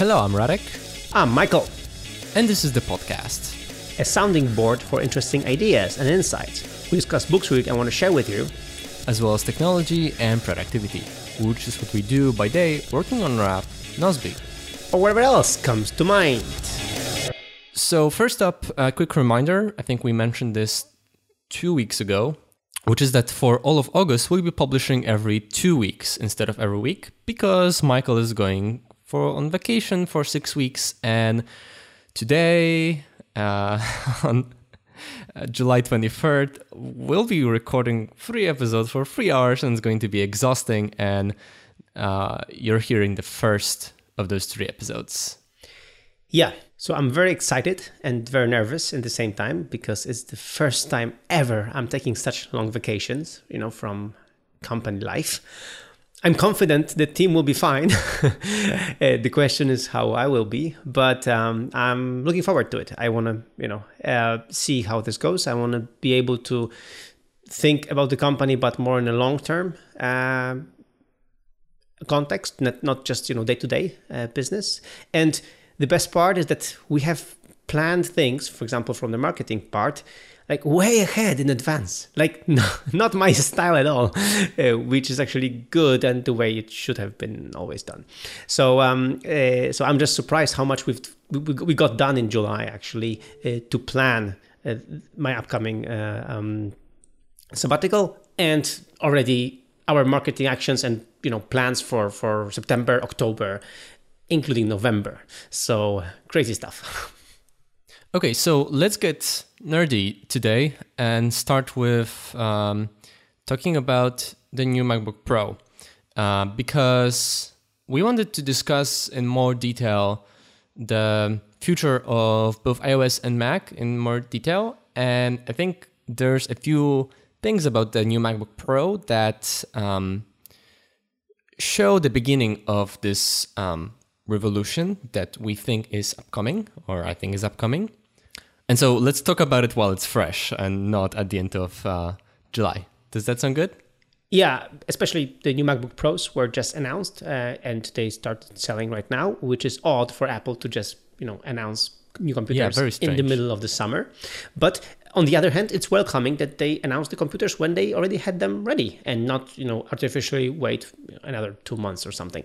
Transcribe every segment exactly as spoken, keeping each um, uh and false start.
Hello, I'm Radek. I'm Michael. And this is the podcast. A sounding board for interesting ideas and insights. We discuss books we read and want to share with you. As well as technology and productivity, which is what we do by day working on Rap, Nozbe, or whatever else comes to mind. So first up, a quick reminder. I think we mentioned this two weeks ago, which is that for all of August, we'll be publishing every two weeks instead of every week because Michael is going for on vacation for six weeks. And today, uh, on July twenty-third, we'll be recording three episodes for three hours and it's going to be exhausting. And uh, you're hearing the first of those three episodes. Yeah, so I'm very excited and very nervous at the same time because it's the first time ever I'm taking such long vacations, you know, from company life. I'm confident the team will be fine. uh, the question is how I will be, but um, I'm looking forward to it. I want to, you know, uh, see how this goes. I want to be able to think about the company, but more in a long-term uh, context, not, not just, you know, day-to-day uh, business. And the best part is that we have planned things, for example, from the marketing part, like way ahead in advance, like no, not my style at all, uh, which is actually good and the way it should have been always done. So, um, uh, so I'm just surprised how much we've we, we got done in July actually uh, to plan uh, my upcoming uh, um, sabbatical and already our marketing actions and you know plans for for September, October, including November. So crazy stuff. Okay, so let's get nerdy today and start with um, talking about the new MacBook Pro uh, because we wanted to discuss in more detail the future of both iOS and Mac in more detail. And I think there's a few things about the new MacBook Pro that um, show the beginning of this um, revolution that we think is upcoming, or I think is upcoming. And so let's talk about it while it's fresh and not at the end of uh, July. Does that sound good? Yeah, especially the new MacBook Pros were just announced uh, and they started selling right now, which is odd for Apple to just, you know, announce new computers yeah, in the middle of the summer. But on the other hand, it's welcoming that they announced the computers when they already had them ready and not, you know, artificially wait another two months or something.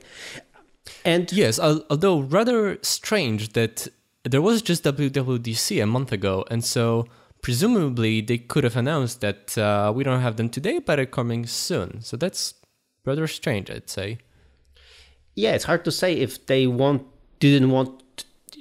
And yes, although rather strange that there was just W W D C a month ago, and so presumably they could have announced that uh, we don't have them today, but they're coming soon. So that's rather strange, I'd say. Yeah, it's hard to say if they want didn't want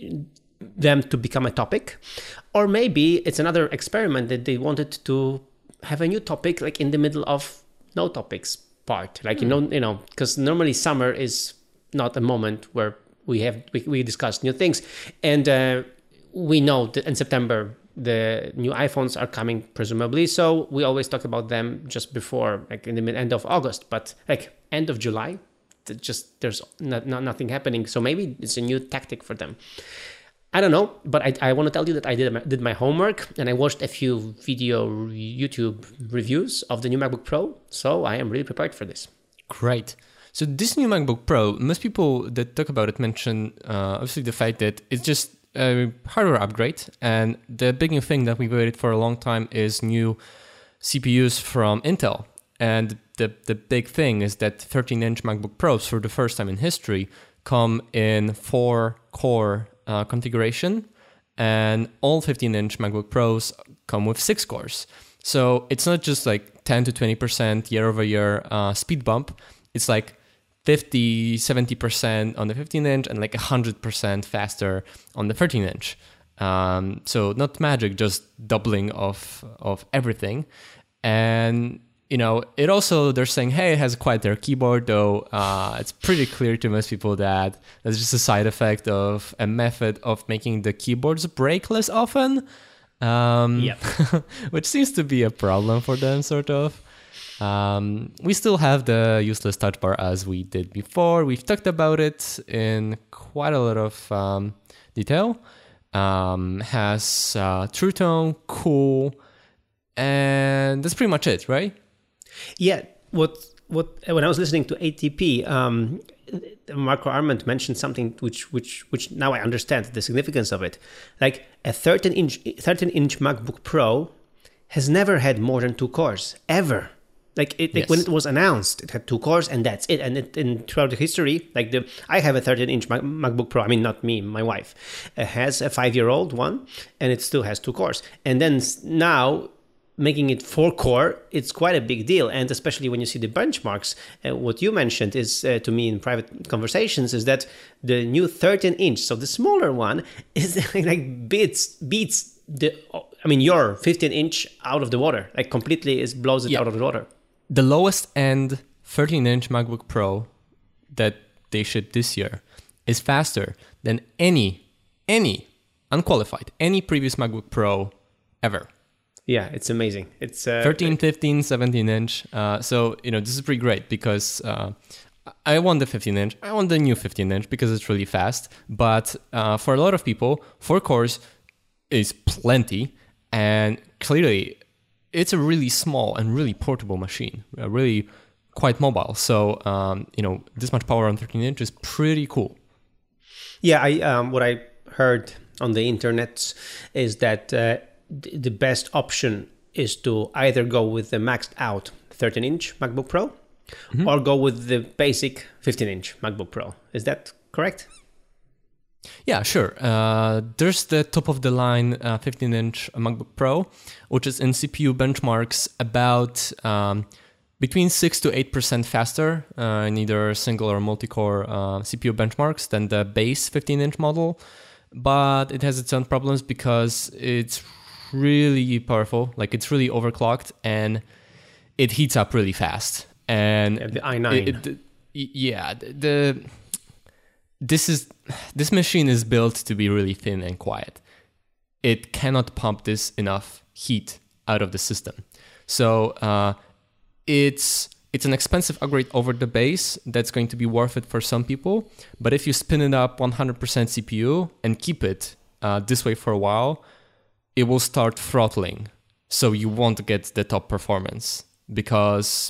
them to become a topic, or maybe it's another experiment that they wanted to have a new topic, like in the middle of no topics part, like mm. you know, you know, because normally summer is not a moment where we have we, we discuss new things, and uh, we know that in September the new iPhones are coming presumably. So we always talk about them just before, like in the mid end of August, but like end of July, just there's not, not nothing happening. So maybe it's a new tactic for them. I don't know, but I, I want to tell you that I did did my homework and I watched a few video YouTube reviews of the new MacBook Pro. So I am really prepared for this. Great. So this new MacBook Pro, most people that talk about it mention uh, obviously the fact that it's just a hardware upgrade. And the big new thing that we've waited for a long time is new C P Us from Intel. And the, the big thing is that thirteen-inch MacBook Pros, for the first time in history, come in four-core uh, configuration. And all fifteen-inch MacBook Pros come with six cores. So it's not just like ten to twenty percent year-over-year uh, speed bump. It's like fifty, seventy percent on the fifteen-inch and like one hundred percent faster on the thirteen-inch. Um, so not magic, just doubling of of everything. And, you know, it also, they're saying, hey, it has a quieter keyboard, though uh, it's pretty clear to most people that that's just a side effect of a method of making the keyboards break less often. Um, yep. Which seems to be a problem for them, sort of. Um, we still have the useless touch bar as we did before. We've talked about it in quite a lot of um, detail. Um, has uh, True Tone, cool, and that's pretty much it, right? Yeah, what what when I was listening to A T P, um, Marco Arment mentioned something which which which now I understand the significance of it. Like a thirteen inch thirteen inch MacBook Pro has never had more than two cores ever. Like, it, like Yes. when it was announced, it had two cores and that's it. And it, in throughout the history, like the I have a thirteen inch Mac, MacBook Pro. I mean, not me, my wife uh, has a five year old one, and it still has two cores. And then s- now making it four core, it's quite a big deal. And especially when you see the benchmarks, uh, what you mentioned is uh, to me in private conversations is that the new thirteen inch, so the smaller one, is like beats beats the. I mean, your fifteen inch out of the water, like completely is blows it Yeah. out of the water. The lowest end thirteen inch MacBook Pro that they shipped this year is faster than any, any, unqualified, any previous MacBook Pro ever. Yeah, it's amazing. It's uh, thirteen, fifteen, seventeen inch. Uh, so, you know, this is pretty great because uh, I want the fifteen inch. I want the new fifteen inch because it's really fast. But uh, for a lot of people, four cores is plenty. And clearly, it's a really small and really portable machine, uh, really quite mobile. So, um, you know, this much power on thirteen inch is pretty cool. Yeah, I um, what I heard on the internet is that uh, th- the best option is to either go with the maxed out thirteen inch MacBook Pro mm-hmm. or go with the basic fifteen inch MacBook Pro. Is that correct? Yeah, sure. Uh, there's the top of the line uh, fifteen inch MacBook Pro, which is in C P U benchmarks about um, between six to eight percent faster uh, in either single or multi-core uh, C P U benchmarks than the base fifteen inch model. But it has its own problems because it's really powerful, like it's really overclocked and it heats up really fast. And Yeah, the i nine. it- it- yeah, the, the this is this machine is built to be really thin and quiet. It cannot pump this enough heat out of the system. So uh, it's it's an expensive upgrade over the base that's going to be worth it for some people. But if you spin it up one hundred percent C P U and keep it uh, this way for a while, it will start throttling. So you won't get the top performance because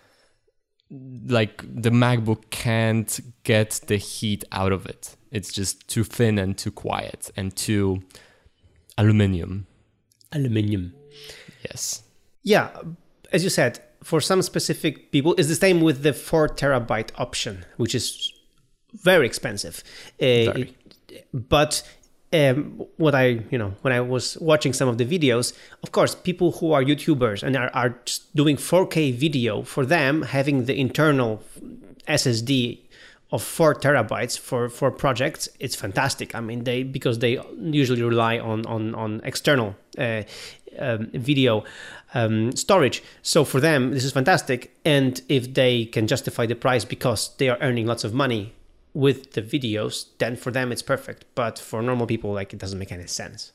like the MacBook can't get the heat out of it. It's just too thin and too quiet and too aluminum. Aluminium. Yes. Yeah, as you said, for some specific people, it's the same with the four terabyte option, which is very expensive. Uh, Very. it- but um, what I, you know, when I was watching some of the videos, of course, people who are YouTubers and are, are just doing four K video, for them, having the internal S S D of four terabytes for, for projects, it's fantastic. I mean, they because they usually rely on on on external uh, um, video um, storage. So for them, this is fantastic. And if they can justify the price because they are earning lots of money with the videos, then for them it's perfect. But for normal people, like it doesn't make any sense.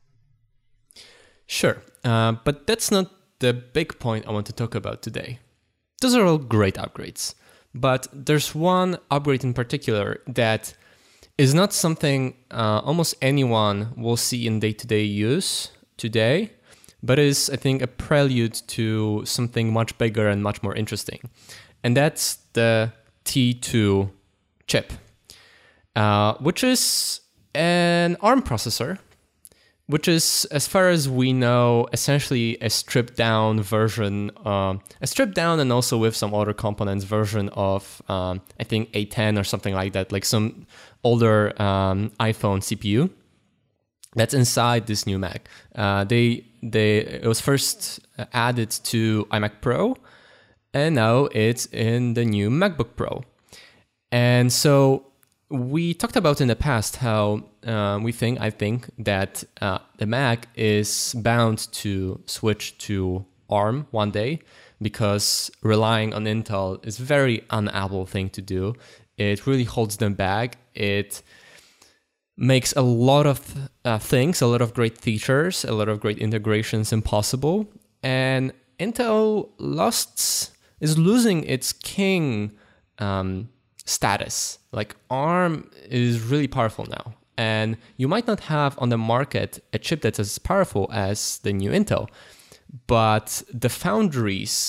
Sure. Uh, but that's not the big point I want to talk about today. Those are all great upgrades. But there's one upgrade in particular that is not something uh, almost anyone will see in day-to-day use today, but is, I think, a prelude to something much bigger and much more interesting. And that's the T two chip, uh, which is an ARM processor, which is, as far as we know, essentially a stripped down version, um, a stripped down and also with some other components version of, um, I think, A ten or something like that, like some older um, iPhone C P U that's inside this new Mac. Uh, they they it was first added to iMac Pro, and now it's in the new MacBook Pro. And so we talked about in the past how uh, we think, I think, that uh, the Mac is bound to switch to ARM one day because relying on Intel is a very un-Apple thing to do. It really holds them back. It makes a lot of uh, things, a lot of great features, a lot of great integrations impossible. And Intel lost, is losing its king um, status. Like ARM is really powerful now. And you might not have on the market a chip that's as powerful as the new Intel, but the foundries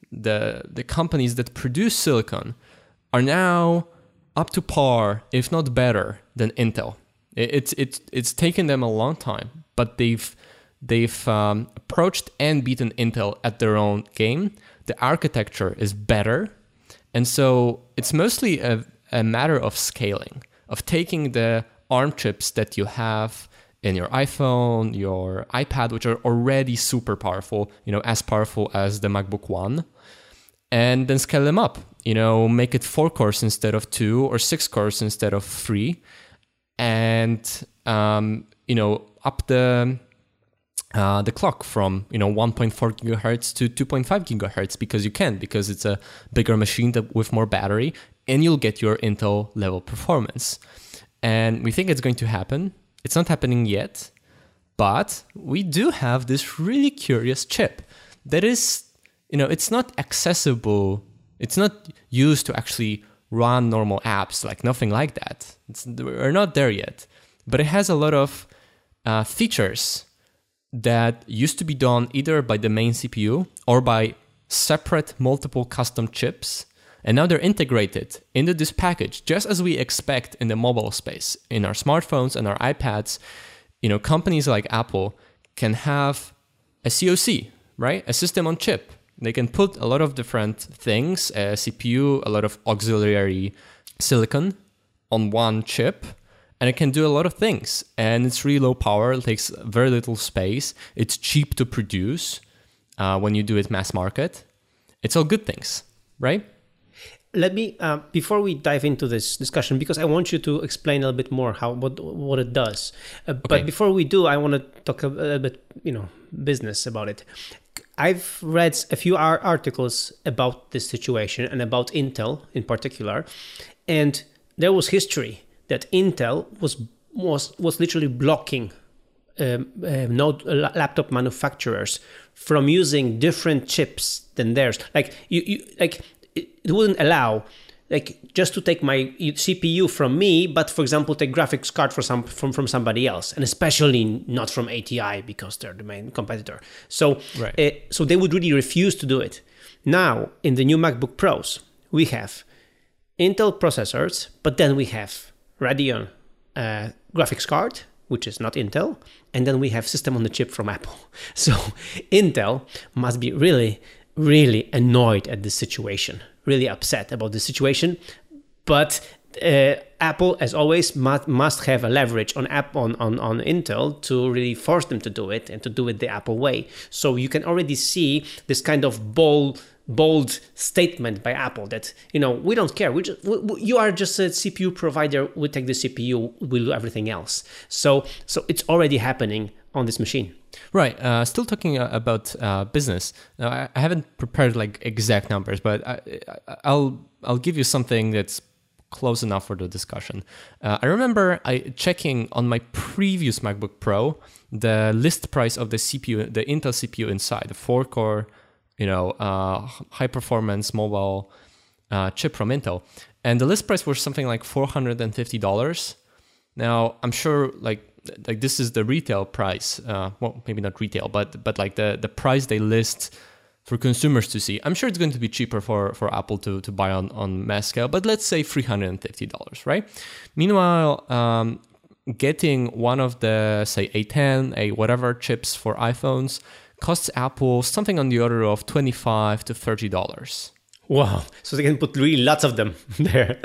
the the companies that produce silicon are now up to par, if not better, than Intel. It, it's it's it's taken them a long time, but they've they've um, approached and beaten Intel at their own game. The architecture is better, and so it's mostly a, a matter of scaling, of taking the ARM chips that you have in your iPhone, your iPad, which are already super powerful, you know, as powerful as the MacBook One, and then scale them up, you know, make it four cores instead of two or six cores instead of three, and, um, you know, up the uh, the clock from, you know, one point four gigahertz to two point five gigahertz because you can, because it's a bigger machine that, with more battery, and you'll get your Intel level performance. And we think it's going to happen. It's not happening yet, but we do have this really curious chip that is, you know, it's not accessible. It's not used to actually run normal apps, like nothing like that. It's, we're not there yet, but it has a lot of uh, features that used to be done either by the main C P U or by separate multiple custom chips. And now they're integrated into this package, just as we expect in the mobile space. In our smartphones and our iPads, you know, companies like Apple can have a C O C, right? A system on chip. They can put a lot of different things, a C P U, a lot of auxiliary silicon on one chip, and it can do a lot of things. And it's really low power, it takes very little space. It's cheap to produce uh, when you do it mass market. It's all good things, right? Let me, uh, before we dive into this discussion, because I want you to explain a little bit more how what what it does. Uh, Okay. But before we do, I want to talk a, a little bit, you know, business about it. I've read a few ar- articles about this situation and about Intel in particular, and there was history that Intel was was was literally blocking um, uh, node, uh, laptop manufacturers from using different chips than theirs. Like you, you like. It wouldn't allow, like, just to take my C P U from me, but for example, take graphics card for some from, from somebody else, and especially not from A T I because they're the main competitor. So, Right. uh, so they would really refuse to do it. Now, in the new MacBook Pros, we have Intel processors, but then we have Radeon uh, graphics card, which is not Intel, and then we have system on the chip from Apple. So, Intel must be really. really annoyed at this situation, really upset about the situation. But uh, Apple, as always, must, must have a leverage on, app, on, on, on Intel to really force them to do it and to do it the Apple way. So you can already see this kind of bold, bold statement by Apple that, you know, we don't care. We just, we, we, you are just a C P U provider. We take the C P U, we'll do everything else. So, so it's already happening on this machine. Right. Uh, still talking uh, about uh, business. Now, I, I haven't prepared like exact numbers, but I, I, I'll I'll give you something that's close enough for the discussion. Uh, I remember I checking on my previous MacBook Pro the list price of the C P U, the Intel C P U inside, the four-core, you know, uh, high-performance mobile uh, chip from Intel, and the list price was something like four hundred fifty dollars. Now, I'm sure like. Like this is the retail price, uh, well, maybe not retail, but but like the, the price they list for consumers to see. I'm sure it's going to be cheaper for, for Apple to, to buy on, on mass scale, but let's say three hundred fifty dollars, right? Meanwhile, um, getting one of the, say, A ten, A whatever chips for iPhones costs Apple something on the order of twenty-five to thirty dollars. Wow. So they can put really lots of them there.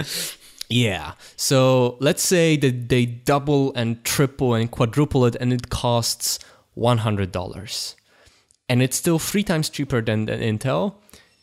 Yeah. So let's say that they double and triple and quadruple it and it costs one hundred dollars. And it's still three times cheaper than, than Intel.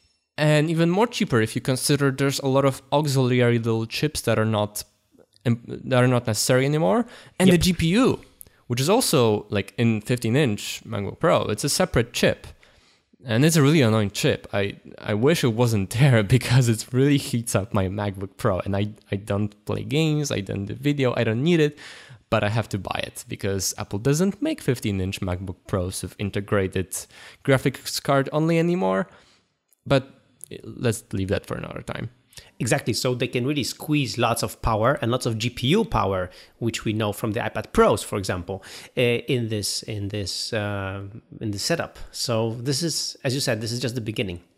And even more cheaper if you consider there's a lot of auxiliary little chips that are not that are not necessary anymore. And Yep. the G P U, which is also like in fifteen inch MacBook Pro, it's a separate chip. And it's a really annoying chip. I, I wish it wasn't there because it really heats up my MacBook Pro. And I, I don't play games, I don't do video, I don't need it, but I have to buy it because Apple doesn't make fifteen inch MacBook Pros with integrated graphics card only anymore. But let's leave that for another time. Exactly. So they can really squeeze lots of power and lots of G P U power, which we know from the iPad Pros, for example, uh, in this in this uh, in this setup. So this is, as you said, this is just the beginning.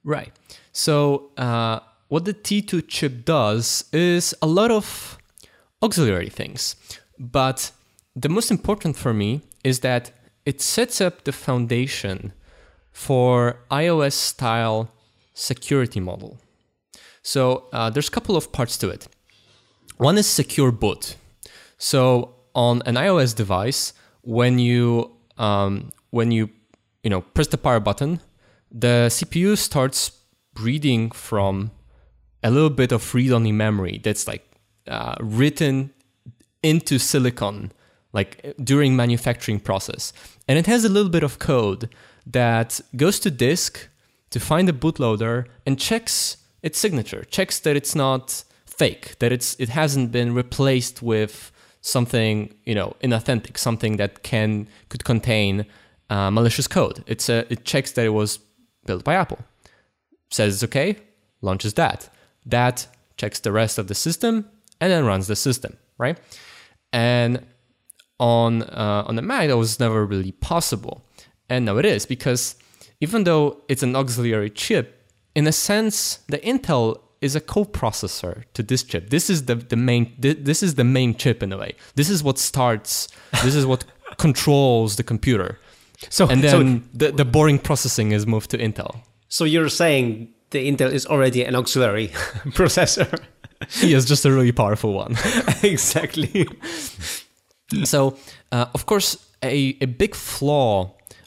Right. So uh, what the T two chip does is a lot of auxiliary things. But the most important for me is that it sets up the foundation for iOS-style security model. So uh, there's a couple of parts to it. One is secure boot. So on an iOS device, when you um, when you you know press the power button, the C P U starts reading from a little bit of read-only memory that's like uh, written into silicon, like during manufacturing process, and it has a little bit of code that goes to disk to find the bootloader and checks its signature, checks that it's not fake, that it's it hasn't been replaced with something, you know, inauthentic, something that can could contain uh, malicious code. It's a, it checks that it was built by Apple, says it's okay, launches that. That checks the rest of the system and then runs the system, right? And on uh, on the Mac, that was never really possible, and now it is, because even though it's an auxiliary chip, in a sense, the Intel is a co-processor to this chip. This is the, the main this is the main chip in a way. This is what starts, this is what controls the computer. So and then so, the, the boring processing is moved to Intel. So you're saying the Intel is already an auxiliary processor. He is just a really powerful one. Exactly. So, uh, of course, a, a big flaw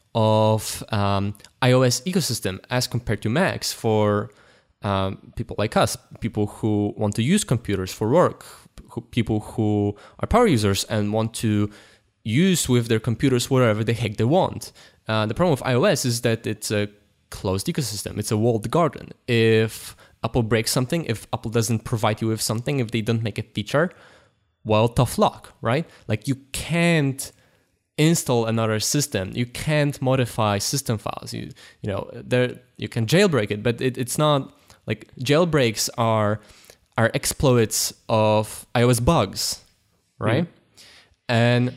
of um, iOS ecosystem as compared to Macs for um, people like us, people who want to use computers for work, who, people who are power users and want to use with their computers whatever the heck they want. Uh, the problem with iOS is that it's a closed ecosystem. It's a walled garden. If Apple breaks something, if Apple doesn't provide you with something, if they don't make a feature, well, tough luck, right? Like you can't install another system. You can't modify system files. You you know, there you can jailbreak it, but it, it's not like jailbreaks are are exploits of iOS bugs, right? Mm. And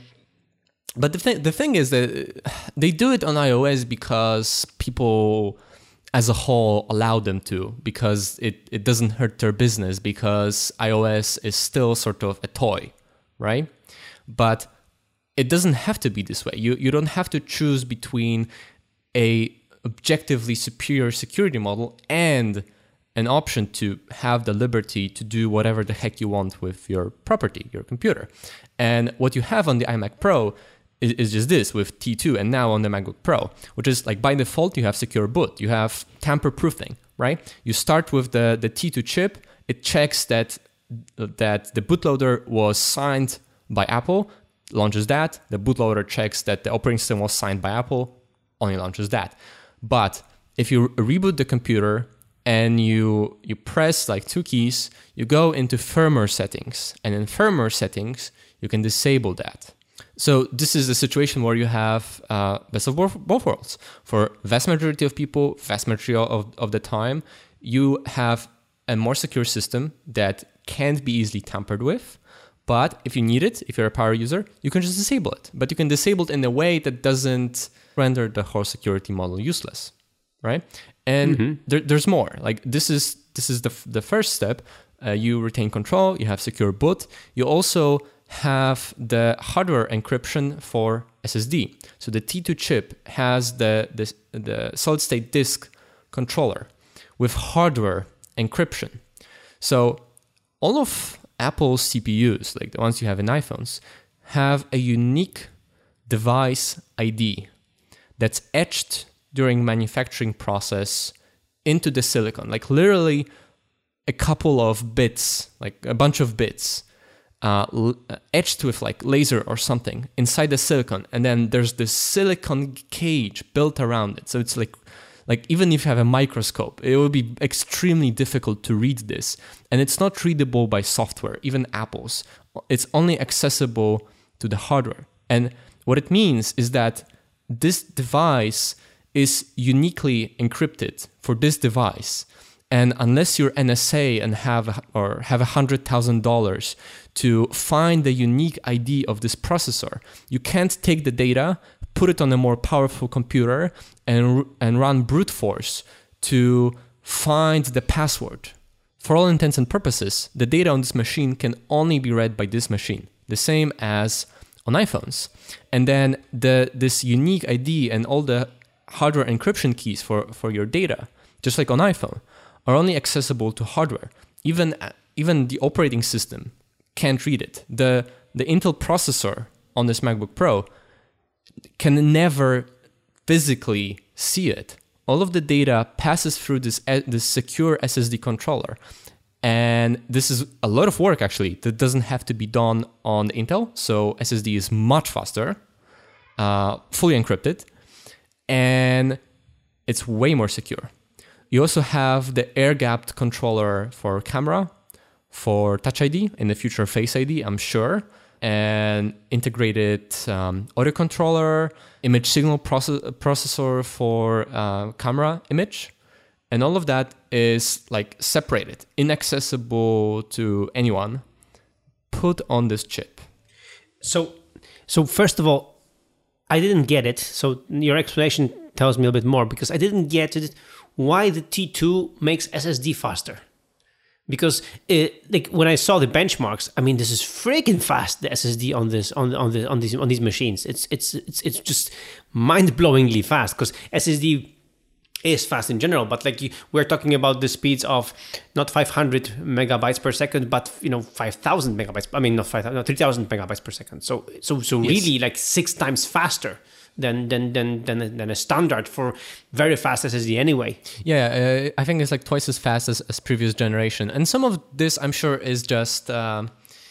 but the thing the thing is that they do it on iOS because people as a whole allow them to, because it, it doesn't hurt their business, because iOS is still sort of a toy, right? But it doesn't have to be this way. You you don't have to choose between a objectively superior security model and an option to have the liberty to do whatever the heck you want with your property, your computer. And what you have on the iMac Pro is, is just this with T two, and now on the MacBook Pro, which is like by default you have secure boot, you have tamper-proofing, right? You start with the, the T two chip, it checks that that the bootloader was signed by Apple, launches that. The bootloader checks that the operating system was signed by Apple, only launches that. But if you reboot the computer and you you press like two keys, you go into firmware settings, and in firmware settings you can disable that. So this is a situation where you have uh, best of both, both worlds. For vast majority of people, vast majority of, of the time, you have a more secure system that can't be easily tampered with. But if you need it, if you're a power user, you can just disable it. But you can disable it in a way that doesn't render the whole security model useless, right? And mm-hmm. there, there's more. Like this is this is the the first step. Uh, you retain control. You have secure boot. You also have the hardware encryption for S S D. So the T two chip has the the, the solid state disk controller with hardware encryption. So all of Apple's C P Us, like the ones you have in iPhones, have a unique device I D that's etched during manufacturing process into the silicon, like literally a couple of bits, like a bunch of bits uh, etched with like laser or something inside the silicon. And then there's this silicon cage built around it. So it's like Like even if you have a microscope, it will be extremely difficult to read this. And it's not readable by software, even Apple's. It's only accessible to the hardware. And what it means is that this device is uniquely encrypted for this device. And unless you're N S A and have or have one hundred thousand dollars to find the unique I D of this processor, you can't take the data, put it on a more powerful computer, and and run brute force to find the password. For all intents and purposes, the data on this machine can only be read by this machine, the same as on iPhones. And then the this unique I D and all the hardware encryption keys for, for your data, just like on iPhone, are only accessible to hardware. Even even the operating system can't read it. The the Intel processor on this MacBook Pro can never physically see it. All of the data passes through this this secure S S D controller. And this is a lot of work, actually, that doesn't have to be done on Intel. So S S D is much faster, uh, fully encrypted, and it's way more secure. You also have the air-gapped controller for camera, for Touch I D, in the future Face I D, I'm sure, and integrated um, audio controller, image signal process- processor for uh, camera image. And all of that is like separated, inaccessible to anyone, put on this chip. So, so first of all, I didn't get it. So your explanation tells me a bit more, because I didn't get it. Why the T two makes S S D faster? Because it, like when I saw the benchmarks, I mean, this is freaking fast. The S S D on this on on the on these on these machines, it's it's it's it's just mind-blowingly fast. Because S S D is fast in general, but like you, we're talking about the speeds of not five hundred megabytes per second, but you know five thousand megabytes. I mean, not five thousand, no, three thousand megabytes per second. So so so yes. really like six times faster than than than than than a standard for very fast S S D anyway. Yeah, uh, I think it's like twice as fast as, as previous generation, and some of this I'm sure is just uh,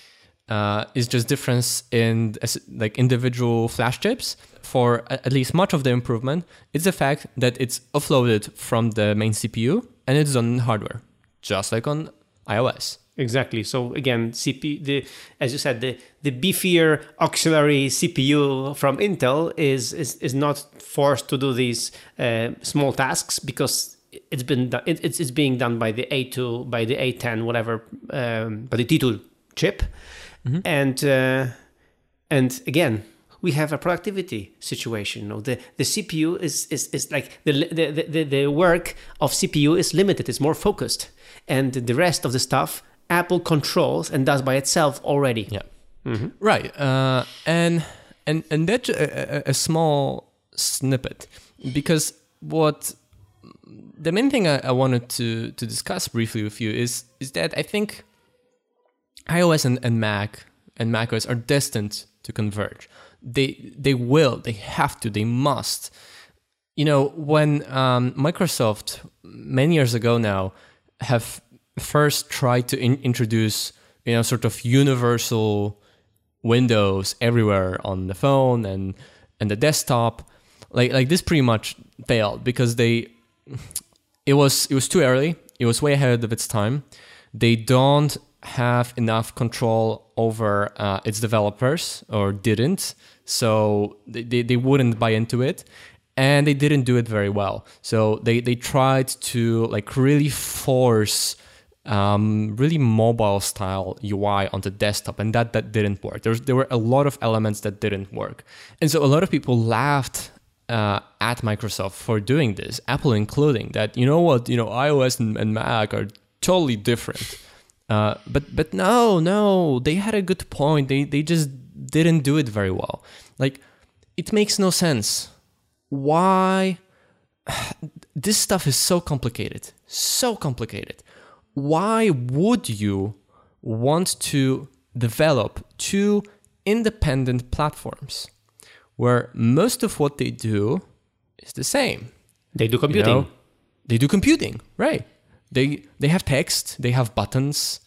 uh, is just difference in like individual flash chips. For at least much of the improvement, it's the fact that it's offloaded from the main C P U and it's done in hardware, just like on iOS. Exactly. So again, C P the as you said, the the beefier auxiliary C P U from Intel is is, is not forced to do these uh, small tasks, because it's been done, it, it's it's being done by the A two, by the A ten, whatever, um, by the T two chip, mm-hmm. and uh, and again, we have a productivity situation. You know, the the C P U is is, is like the, the the the work of C P U is limited. It's more focused, and the rest of the stuff Apple controls and does by itself already. Yeah, mm-hmm. Right. Uh, and and and that's a, a small snippet, because what the main thing I, I wanted to to discuss briefly with you is is that I think iOS and, and Mac and macOS are destined to converge. They they will, they have to, they must. You know, when um, Microsoft, many years ago now, have first tried to in- introduce, you know, sort of universal Windows everywhere on the phone and and the desktop, like like this pretty much failed, because they it was it was too early. It was way ahead of its time. They don't have enough control over uh, its developers, or didn't, so they, they, they wouldn't buy into it, and they didn't do it very well. So they, they tried to like really force um, really mobile style U I on the desktop, and that, that didn't work. There, was, there were a lot of elements that didn't work, and so a lot of people laughed uh, at Microsoft for doing this, Apple including, that, you know what, you know, iOS and, and Mac are totally different. Uh, but but no, no, they had a good point. They they just didn't do it very well. Like, it makes no sense. Why? This stuff is so complicated, so complicated. Why would you want to develop two independent platforms where most of what they do is the same? They do computing. You know? They do computing, right? They they have text, they have buttons,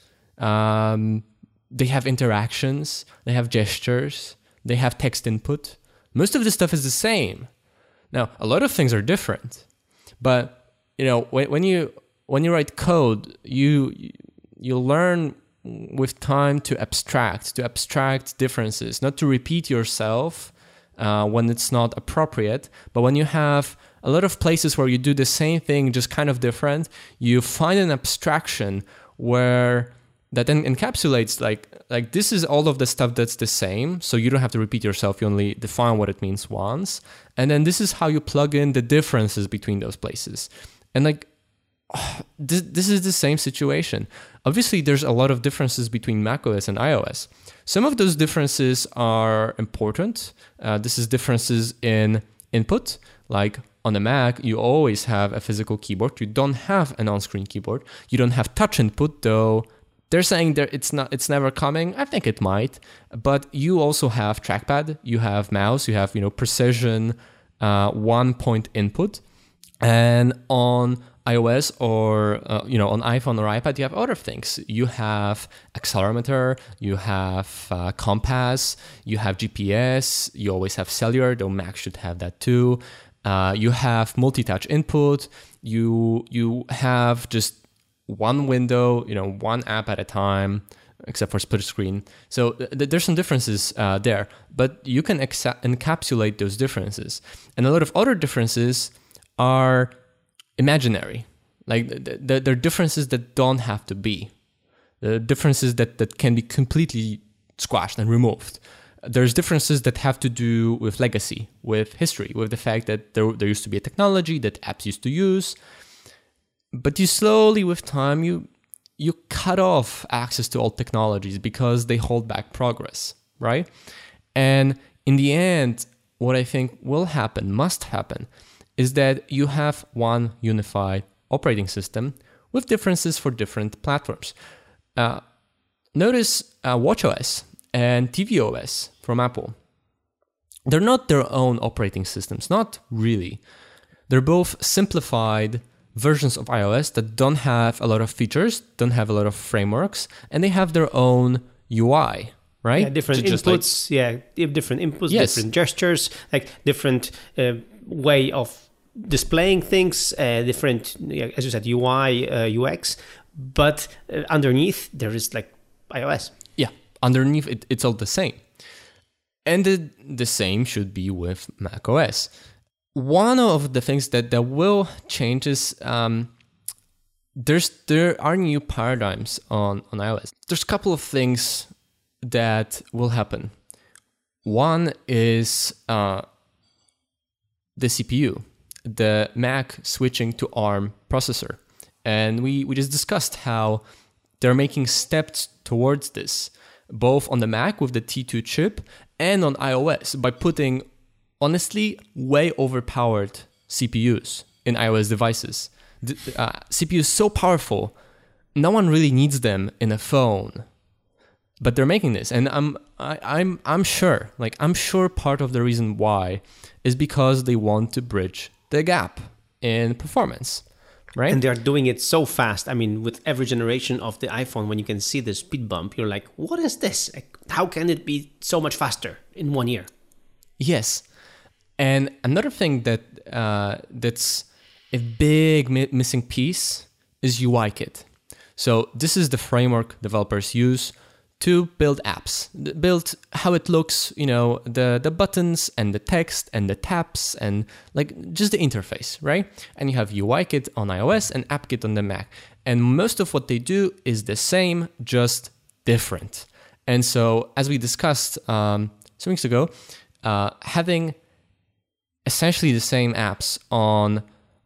um, they have interactions, they have gestures, they have text input. Most of the stuff is the same. Now, a lot of things are different, but you know, when, when you when you write code, you you learn with time to abstract, to abstract differences, not to repeat yourself uh, when it's not appropriate, but when you have a lot of places where you do the same thing, just kind of different, you find an abstraction where that then encapsulates like like this is all of the stuff that's the same, so you don't have to repeat yourself, you only define what it means once, and then this is how you plug in the differences between those places. And like this, this is the same situation. Obviously, there's a lot of differences between macOS and iOS. Some of those differences are important. Uh, this is differences in input, like on the Mac, you always have a physical keyboard. You don't have an on-screen keyboard. You don't have touch input, though they're saying that it's not, it's never coming. I think it might. But you also have trackpad. You have mouse. You have, you know, precision, uh, one-point input. And on iOS or, uh, you know, on iPhone or iPad, you have other things. You have accelerometer. You have uh, compass. You have G P S. You always have cellular, though Mac should have that too. Uh, you have multi-touch input. You you have just one window, you know, one app at a time, except for split screen. So th- there's some differences uh, there, but you can ex- encapsulate those differences. And a lot of other differences are imaginary. Like th- th- they're differences that don't have to be. The differences that, that can be completely squashed and removed. There's differences that have to do with legacy, with history, with the fact that there, there used to be a technology that apps used to use, but you slowly, with time, you you cut off access to old technologies because they hold back progress, right? And in the end, what I think will happen, must happen, is that you have one unified operating system with differences for different platforms. Uh, notice uh, watchOS and tvOS from Apple. They're not their own operating systems, not really. They're both simplified versions of iOS that don't have a lot of features, don't have a lot of frameworks, and they have their own U I, right? Yeah, different Just inputs, like, yeah, different inputs, yes. different gestures, like different uh, way of displaying things, uh, different, yeah, as you said, U I, uh, U X, but uh, underneath there is like iOS. Yeah, underneath it, it's all the same. And the, the same should be with macOS. One of the things that, that will change is um, there's there are new paradigms on, on iOS. There's a couple of things that will happen. One is uh, the C P U, the Mac switching to ARM processor. And we, we just discussed how they're making steps towards this, both on the Mac with the T two chip and on iOS by putting, honestly, way overpowered C P Us in iOS devices. The uh, C P U is so powerful, no one really needs them in a phone. But they're making this, and I'm I, I'm I'm sure, like I'm sure part of the reason why is because they want to bridge the gap in performance. Right? And they're doing it so fast. I mean, with every generation of the iPhone, when you can see the speed bump, you're like, what is this? Like, how can it be so much faster in one year? Yes. And another thing that uh, that's a big mi- missing piece is U I Kit. So this is the framework developers use to build apps, build how it looks, you know, the, the buttons and the text and the taps and like just the interface, right? And you have U I Kit on iOS and AppKit on the Mac. And most of what they do is the same, just different. And so as we discussed um, some weeks ago, uh, having essentially the same apps on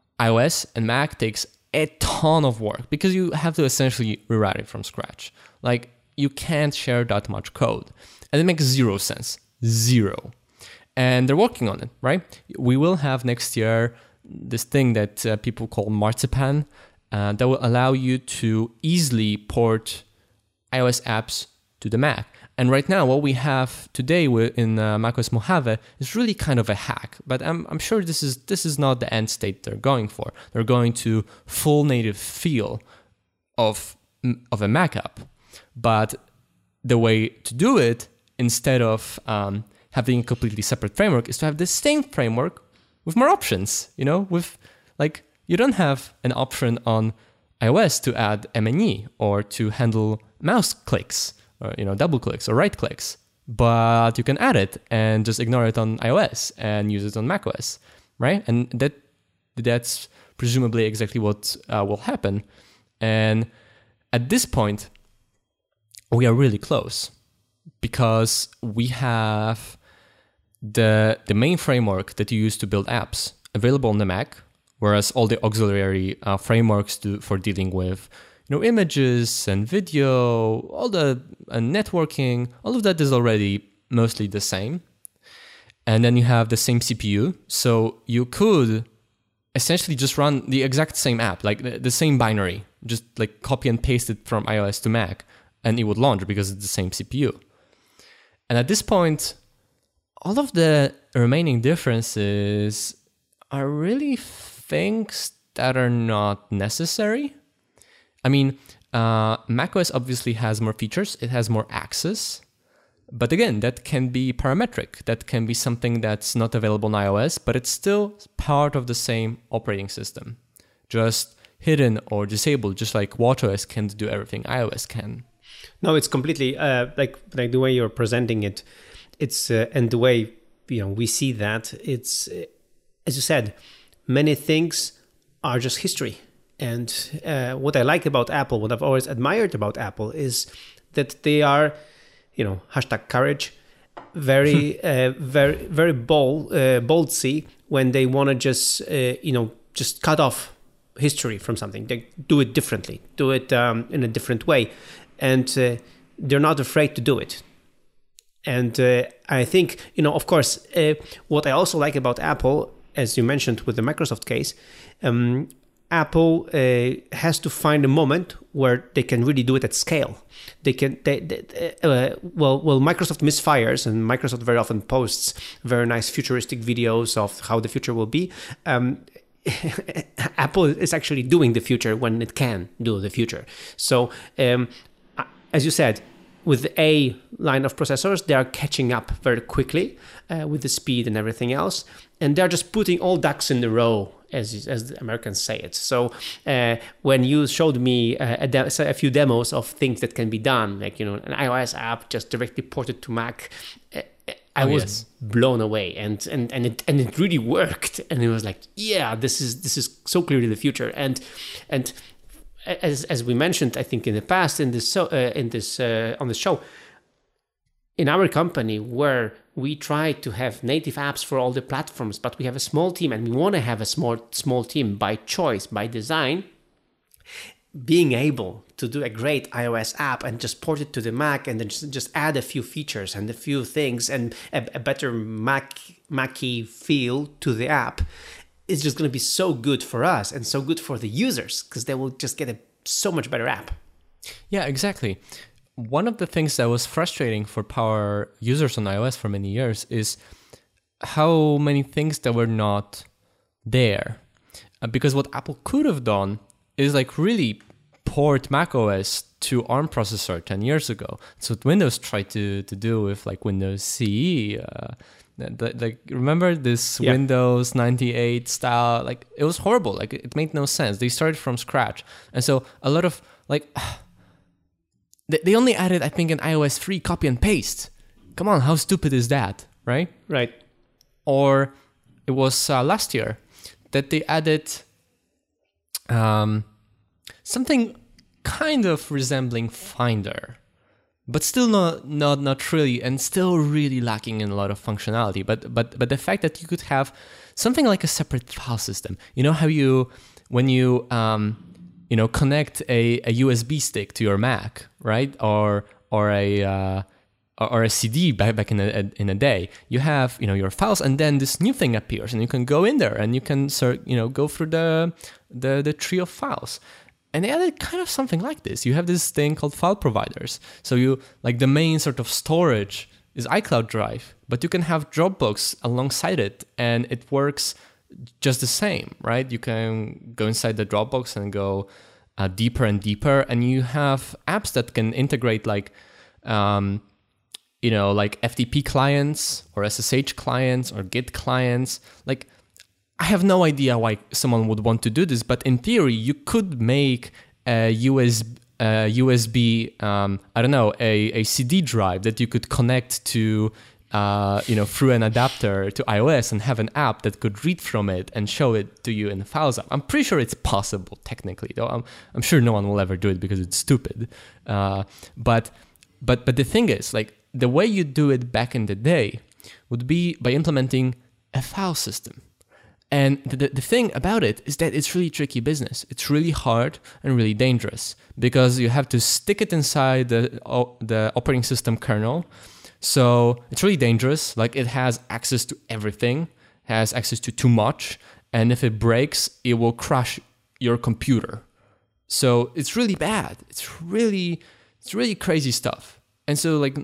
iOS and Mac takes a ton of work because you have to essentially rewrite it from scratch. Like, you can't share that much code. And it makes zero sense. Zero. And they're working on it, right? We will have next year this thing that uh, people call Marzipan uh, that will allow you to easily port iOS apps to the Mac. And right now, what we have today in uh, macOS Mojave is really kind of a hack. But I'm, I'm sure this is this is not the end state they're going for. They're going to full native feel of, of a Mac app. But the way to do it, instead of um, having a completely separate framework, is to have the same framework with more options. You know, with like you don't have an option on iOS to add M N E or to handle mouse clicks or you know double clicks or right clicks, but you can add it and just ignore it on iOS and use it on macOS, right? And that that's presumably exactly what uh, will happen. And at this point, we are really close because we have the the main framework that you use to build apps available on the Mac, whereas all the auxiliary uh, frameworks do, for dealing with you know images and video, all the uh, networking, all of that is already mostly the same. And then you have the same C P U, so you could essentially just run the exact same app, like the, the same binary, just like copy and paste it from iOS to Mac, and it would launch because it's the same C P U. And at this point, all of the remaining differences are really things that are not necessary. I mean, uh, macOS obviously has more features, it has more access. But again, that can be parametric. That can be something that's not available in iOS, but it's still part of the same operating system, just hidden or disabled, just like watchOS can't do everything iOS can. No, it's completely uh, like like the way you're presenting it. It's uh, and the way you know we see that it's uh, as you said, many things are just history. And uh, what I like about Apple, what I've always admired about Apple, is that they are, you know, hashtag courage, very, uh, very, very bold, uh, boldsy when they want to just, uh, you know, just cut off history from something. They do it differently, do it um, in a different way, and uh, they're not afraid to do it. And uh, I think, you know, of course, uh, what I also like about Apple, as you mentioned with the Microsoft case, um, Apple uh, has to find a moment where they can really do it at scale. They can, they, they, uh, well, well, Microsoft misfires, and Microsoft very often posts very nice futuristic videos of how the future will be. Um, Apple is actually doing the future when it can do the future. So, um, as you said, with the A line of processors, they are catching up very quickly uh, with the speed and everything else, and they're just putting all ducks in a row, as as the Americans say it. So uh, when you showed me a, a, a few demos of things that can be done, like you know an iOS app just directly ported to Mac, I oh, was yes. blown away, and and and it and it really worked, and it was like, yeah, this is this is so clearly the future, and and. As as we mentioned, I think in the past in this so, uh, in this uh, on the show, in our company where we try to have native apps for all the platforms, but we have a small team and we want to have a small small team by choice, by design. Being able to do a great iOS app and just port it to the Mac and then just, just add a few features and a few things and a, a better Mac Mac-y feel to the app. It's just going to be so good for us and so good for the users because they will just get a so much better app. Yeah, exactly. One of the things that was frustrating for power users on iOS for many years is how many things that were not there. Uh, because what Apple could have done is like really port macOS to ARM processor ten years ago. That's what Windows tried to, to do with like Windows C E. Uh, Like, remember this yeah. Windows ninety-eight style? Like, it was horrible. Like, it made no sense. They started from scratch. And so a lot of, like, they only added, I think, an iOS three copy and paste. Come on, how stupid is that, right? Right. Or it was uh, last year that they added um, something kind of resembling Finder, but still not, not not really, and still really lacking in a lot of functionality. But but but the fact that you could have something like a separate file system, you know how you when you um you know connect a, a U S B stick to your Mac, right, or or a uh, or a C D back back in a in a day, you have you know your files, and then this new thing appears, and you can go in there and you can sort you know go through the the the tree of files. And they added kind of something like this. You have this thing called file providers. So you like the main sort of storage is iCloud Drive, but you can have Dropbox alongside it, and it works just the same, right? You can go inside the Dropbox and go uh, deeper and deeper, and you have apps that can integrate like, um, you know, like F T P clients or S S H clients or Git clients, like. I have no idea why someone would want to do this, but in theory, you could make a U S B, uh, U S B um, I don't know, a, a C D drive that you could connect to, uh, you know, through an adapter to iOS and have an app that could read from it and show it to you in the Files app. I'm pretty sure it's possible technically, though. I'm, I'm sure no one will ever do it because it's stupid. Uh, but but but the thing is, like, the way you do it back in the day would be by implementing a file system. And the, the thing about it is that it's really tricky business. It's really hard and really dangerous because you have to stick it inside the, the operating system kernel. So it's really dangerous. Like it has access to everything, has access to too much. And if it breaks, it will crash your computer. So it's really bad. It's really, it's really crazy stuff. And so like,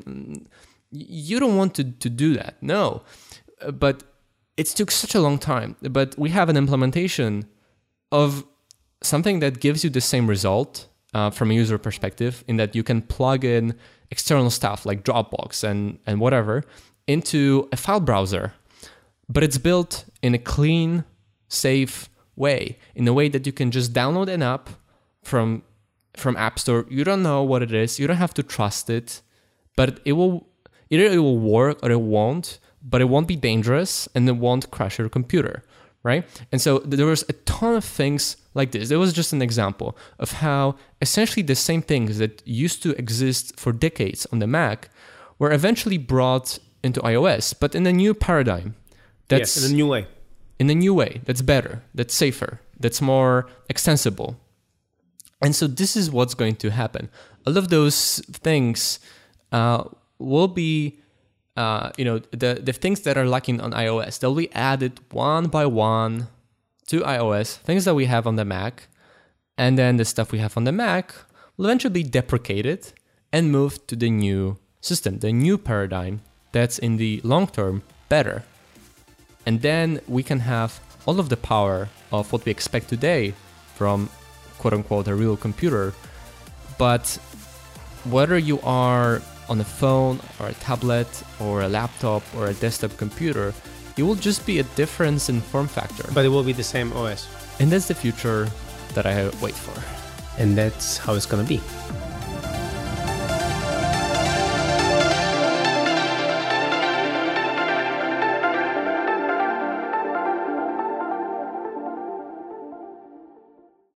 you don't want to, to do that. No, but it took such a long time, but we have an implementation of something that gives you the same result uh, from a user perspective, in that you can plug in external stuff like Dropbox and, and whatever into a file browser, but it's built in a clean, safe way, in a way that you can just download an app from, from App Store. You don't know what it is. You don't have to trust it, but it will, either it will work or it won't. But it won't be dangerous and it won't crash your computer, right? And so there was a ton of things like this. There was just an example of how essentially the same things that used to exist for decades on the Mac were eventually brought into iOS, but in a new paradigm. That's yes, in a new way. In a new way. That's better, that's safer, that's more extensible. And so this is what's going to happen. All of those things uh, will be Uh, you know, the, the things that are lacking on iOS, they'll be added one by one to iOS, things that we have on the Mac, and then the stuff we have on the Mac will eventually be deprecated and moved to the new system, the new paradigm that's in the long term better. And then we can have all of the power of what we expect today from quote unquote a real computer. But whether you are on a phone or a tablet or a laptop or a desktop computer, it will just be a difference in form factor. But it will be the same O S. And that's the future that I wait for. And that's how it's gonna be.